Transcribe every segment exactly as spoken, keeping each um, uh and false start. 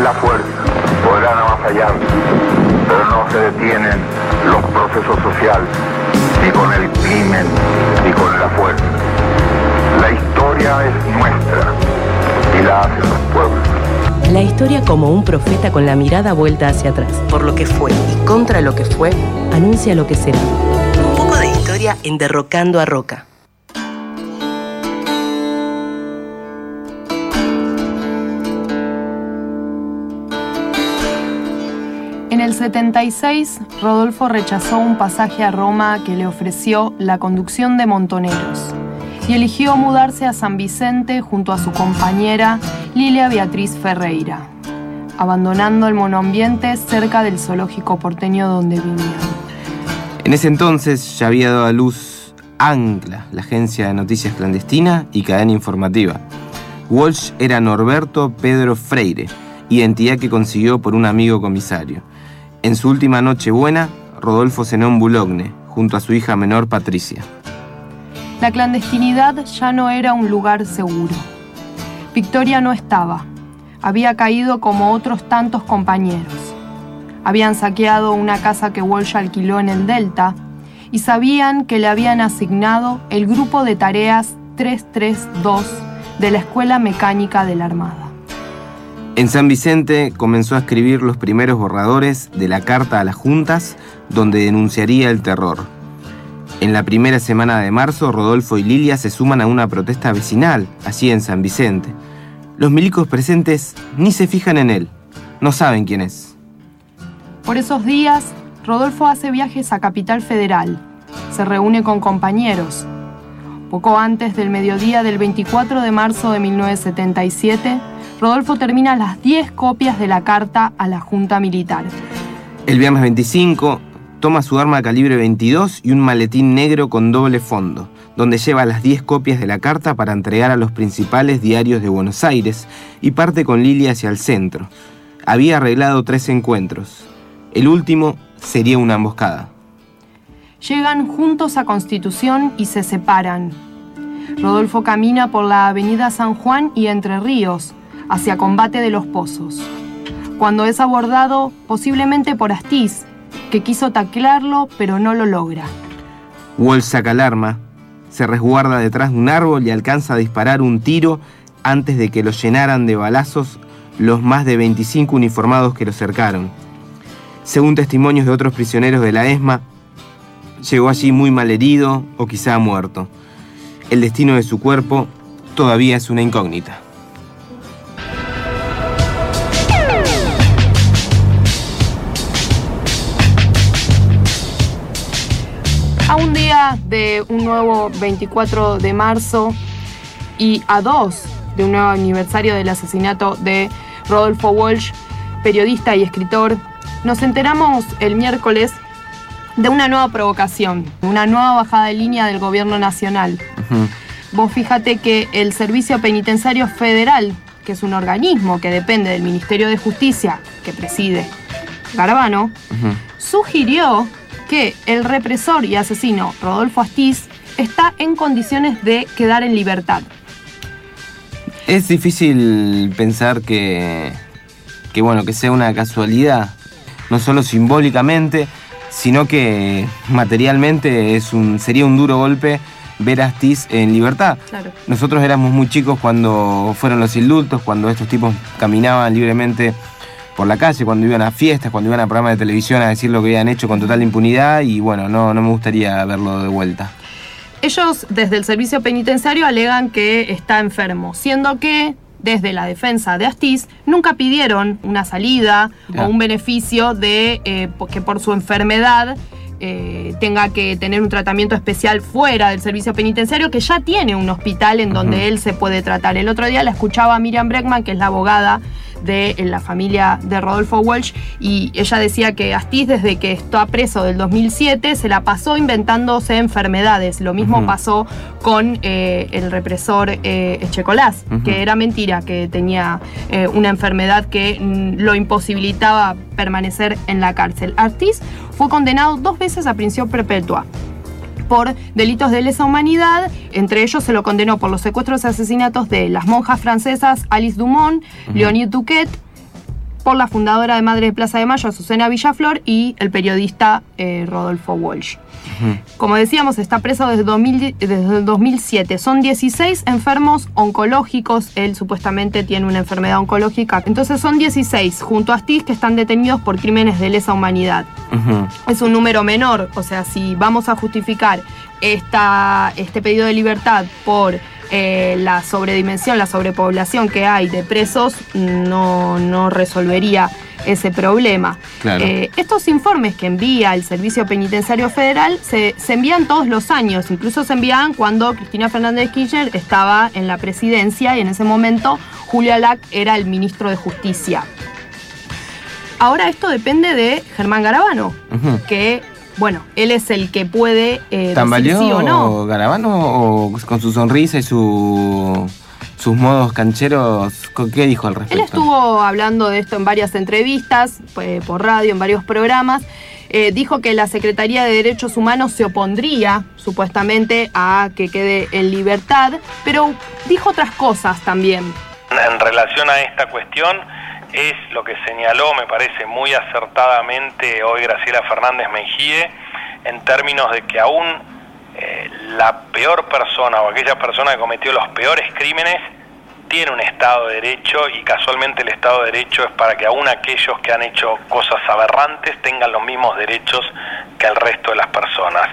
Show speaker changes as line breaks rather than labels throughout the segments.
la fuerza podrán avasallar, pero no se detienen los procesos sociales, ni con el crimen, ni con la fuerza. La historia es nuestra y la hacen los pueblos.
La historia como un profeta con la mirada vuelta hacia atrás. Por lo que fue y contra lo que fue, anuncia lo que será. Un poco de historia en Derrocando a Roca.
En el setenta y seis, Rodolfo rechazó un pasaje a Roma que le ofreció la conducción de Montoneros y eligió mudarse a San Vicente junto a su compañera Lilia Beatriz Ferreira, abandonando el monoambiente cerca del zoológico porteño donde vivían.
En ese entonces ya había dado a luz Ancla, la agencia de noticias clandestina y cadena informativa. Walsh era Norberto Pedro Freire, identidad que consiguió por un amigo comisario. En su última Nochebuena, Rodolfo cenó en Boulogne, junto a su hija menor Patricia.
La clandestinidad ya no era un lugar seguro. Victoria no estaba. Había caído como otros tantos compañeros. Habían saqueado una casa que Walsh alquiló en el Delta y sabían que le habían asignado el grupo de tareas trescientos treinta y dos de la Escuela Mecánica de la Armada.
En San Vicente comenzó a escribir los primeros borradores de la carta a las juntas donde denunciaría el terror. En la primera semana de marzo, Rodolfo y Lilia se suman a una protesta vecinal, allí en San Vicente. Los milicos presentes ni se fijan en él, no saben quién es.
Por esos días, Rodolfo hace viajes a Capital Federal, se reúne con compañeros. Poco antes del mediodía del veinticuatro de marzo de mil novecientos setenta y siete, Rodolfo termina las diez copias de la carta a la Junta Militar.
El viernes veinticinco, toma su arma calibre veintidós y un maletín negro con doble fondo, donde lleva las diez copias de la carta para entregar a los principales diarios de Buenos Aires y parte con Lilia hacia el centro. Había arreglado tres encuentros. El último sería una emboscada.
Llegan juntos a Constitución y se separan. Rodolfo camina por la avenida San Juan y Entre Ríos, hacia Combate de los Pozos, cuando es abordado posiblemente por Astiz, que quiso taclearlo pero no lo logra.
Walsh saca el arma, se resguarda detrás de un árbol y alcanza a disparar un tiro antes de que lo llenaran de balazos los más de veinticinco uniformados que lo cercaron. Según testimonios de otros prisioneros de la ESMA, llegó allí muy malherido o quizá muerto. El destino de su cuerpo todavía es una incógnita.
A un día de un nuevo veinticuatro de marzo y a dos de un nuevo aniversario del asesinato de Rodolfo Walsh, periodista y escritor, nos enteramos el miércoles de una nueva provocación, una nueva bajada de línea del gobierno nacional. Uh-huh. Vos fíjate que el Servicio Penitenciario Federal, que es un organismo que depende del Ministerio de Justicia, que preside Garabano, uh-huh, sugirió que el represor y asesino Rodolfo Astiz está en condiciones de quedar en libertad.
Es difícil pensar que, que, bueno, que sea una casualidad, no solo simbólicamente, sino que materialmente es un, sería un duro golpe ver a Astiz en libertad.
Claro.
Nosotros éramos muy chicos cuando fueron los indultos, cuando estos tipos caminaban libremente por la calle, cuando iban a fiestas, cuando iban a programas de televisión a decir lo que habían hecho con total impunidad, y bueno, no, no me gustaría verlo de vuelta.
Ellos desde el servicio penitenciario alegan que está enfermo, siendo que desde la defensa de Astiz nunca pidieron una salida yeah. o un beneficio de eh, que por su enfermedad eh, tenga que tener un tratamiento especial fuera del servicio penitenciario, que ya tiene un hospital en donde uh-huh. él se puede tratar. El otro día la escuchaba a Miriam Bregman, que es la abogada de la familia de Rodolfo Walsh, y ella decía que Astiz, desde que está preso del dos mil siete, se la pasó inventándose enfermedades. Lo mismo uh-huh. pasó con eh, el represor eh, Echecolás, uh-huh. que era mentira, que tenía eh, una enfermedad que mm, lo imposibilitaba permanecer en la cárcel. Astiz fue condenado dos veces a prisión perpetua por delitos de lesa humanidad. Entre ellos se lo condenó por los secuestros y asesinatos de las monjas francesas Alice Dumont, uh-huh. Leonid Duquet por la fundadora de Madre de Plaza de Mayo, Azucena Villaflor, y el periodista eh, Rodolfo Walsh. Uh-huh. Como decíamos, está preso desde, dos mil, desde el dos mil siete. Son dieciséis enfermos oncológicos. Él supuestamente tiene una enfermedad oncológica. Entonces son dieciséis junto a Astiz que están detenidos por crímenes de lesa humanidad. Uh-huh. Es un número menor. O sea, si vamos a justificar esta, este pedido de libertad por Eh, la sobredimensión, la sobrepoblación que hay de presos, no, no resolvería ese problema.
Claro.
Eh, estos informes que envía el Servicio Penitenciario Federal se, se envían todos los años, incluso se envían cuando Cristina Fernández de Kirchner estaba en la presidencia y en ese momento Julio Alac era el ministro de Justicia. Ahora esto depende de Germán Garabano, uh-huh. que bueno, él es el que puede eh,
¿Tambaleó
decir sí o no.
Garabano o con su sonrisa y su, sus modos cancheros? ¿Qué dijo al respecto?
Él estuvo hablando de esto en varias entrevistas, pues, por radio, en varios programas. Eh, dijo que la Secretaría de Derechos Humanos se opondría, supuestamente, a que quede en libertad, pero dijo otras cosas también.
En relación a esta cuestión, es lo que señaló, me parece muy acertadamente hoy Graciela Fernández Mejide, en términos de que aún eh, la peor persona o aquella persona que cometió los peores crímenes tiene un Estado de Derecho, y casualmente el Estado de Derecho es para que aún aquellos que han hecho cosas aberrantes tengan los mismos derechos que el resto de las personas.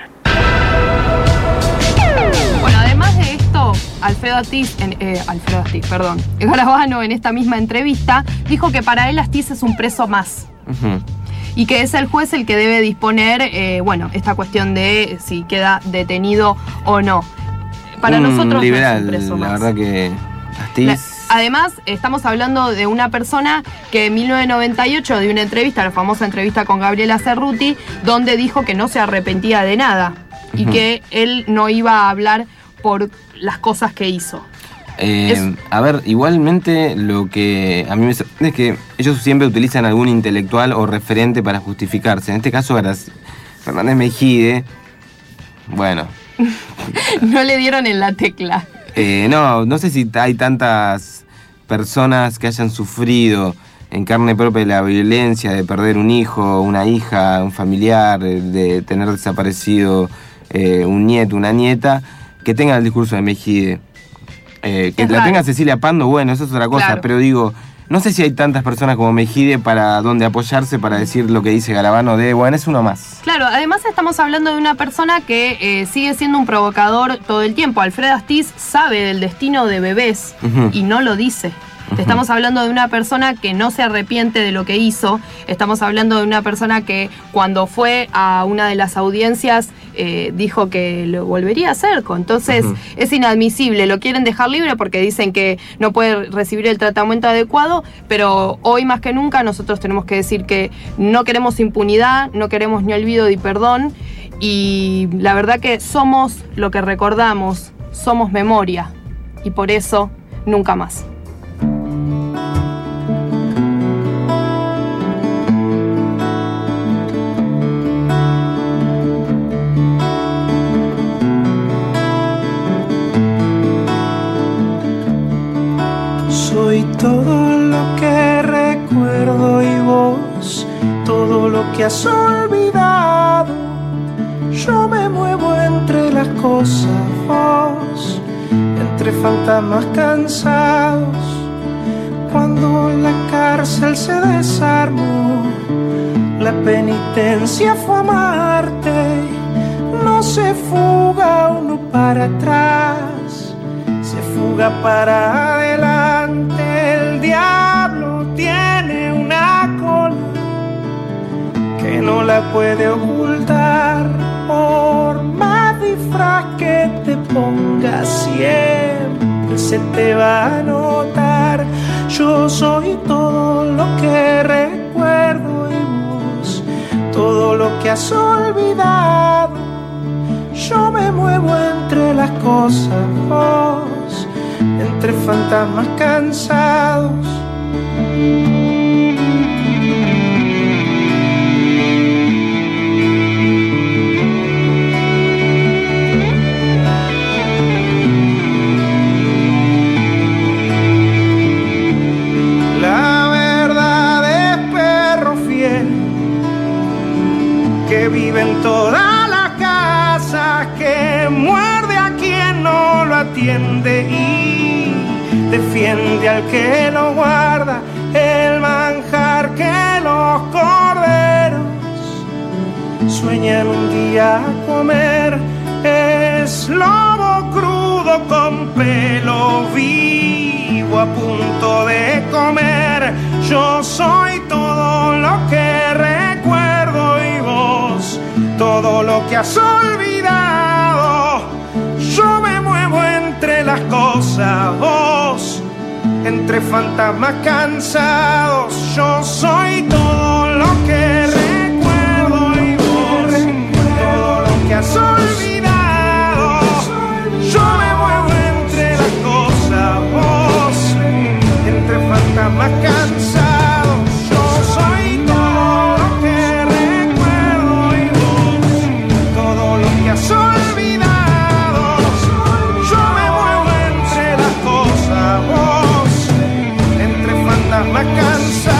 Bueno, además de esto, Alfredo Astiz, en, eh, Alfredo Astiz, perdón, Garabano en esta misma entrevista dijo que para él Astiz es un preso más. Uh-huh. Y que es el juez el que debe disponer, eh, bueno, esta cuestión de si queda detenido o no. Para
un
nosotros
liberal,
no es un preso
la
más.
verdad que Astiz...
La, además, estamos hablando de una persona que en mil novecientos noventa y ocho dio una entrevista, la famosa entrevista con Gabriela Cerruti, donde dijo que no se arrepentía de nada. Y uh-huh. que él no iba a hablar por las cosas que hizo.
Eh,
es...
A ver, igualmente lo que a mí me sorprende es que ellos siempre utilizan algún intelectual o referente para justificarse. En este caso, Fernández Mejide, bueno...
no le dieron en la tecla.
Eh, no, no sé si hay tantas personas que hayan sufrido en carne propia la violencia de perder un hijo, una hija, un familiar, de tener desaparecido eh, un nieto, una nieta, que tengan el discurso de Mejide. Eh, que es la raro. Tenga Cecilia Pando, bueno, eso es otra cosa, claro. Pero digo, no sé si hay tantas personas como Mejide para donde apoyarse para decir lo que dice Garabano de, bueno, es uno más.
Claro, además estamos hablando de una persona que eh, sigue siendo un provocador todo el tiempo. Alfredo Astiz sabe del destino de bebés uh-huh. y no lo dice. Uh-huh. Estamos hablando de una persona que no se arrepiente de lo que hizo. Estamos hablando de una persona que cuando fue a una de las audiencias eh, dijo que lo volvería a hacer. Entonces uh-huh. es inadmisible. Lo quieren dejar libre porque dicen que no puede recibir el tratamiento adecuado, pero hoy más que nunca nosotros tenemos que decir que no queremos impunidad, no queremos ni olvido ni perdón, y la verdad que somos lo que recordamos, somos memoria, y por eso nunca más.
Soy todo lo que recuerdo y vos, todo lo que has olvidado. Yo me muevo entre las cosas, vos, entre fantasmas cansados. Cuando la cárcel se desarmó, la penitencia fue amarte. No se fuga uno para atrás, se fuga para adelante. El diablo tiene una cola que no la puede ocultar. Por más disfraz que te pongas, siempre se te va a notar. Yo soy todo lo que recuerdo y vos, todo lo que has olvidado. Yo me muevo entre las cosas, vos, entre fantasmas cansados. La verdad vive en todas las casas, que muerde a quien no lo atiende y defiende al que lo guarda, el manjar que los corderos sueñan un día comer. Es lobo crudo con pelo vivo a punto de comer. Yo soy todo lo que recuerdo y vos todo lo que has olvidado. Yo me muevo entre las cosas, vos entre fantasmas cansados. Yo soy todo lo que recuerdo y vos todo lo que has olvidado. Yo me muevo entre las cosas, vos entre fantasmas cansados. Yo soy todo lo que recuerdo y vos todo lo que has olvidado. Yo me muevo entre las cosas, vos entre fantasmas cansados.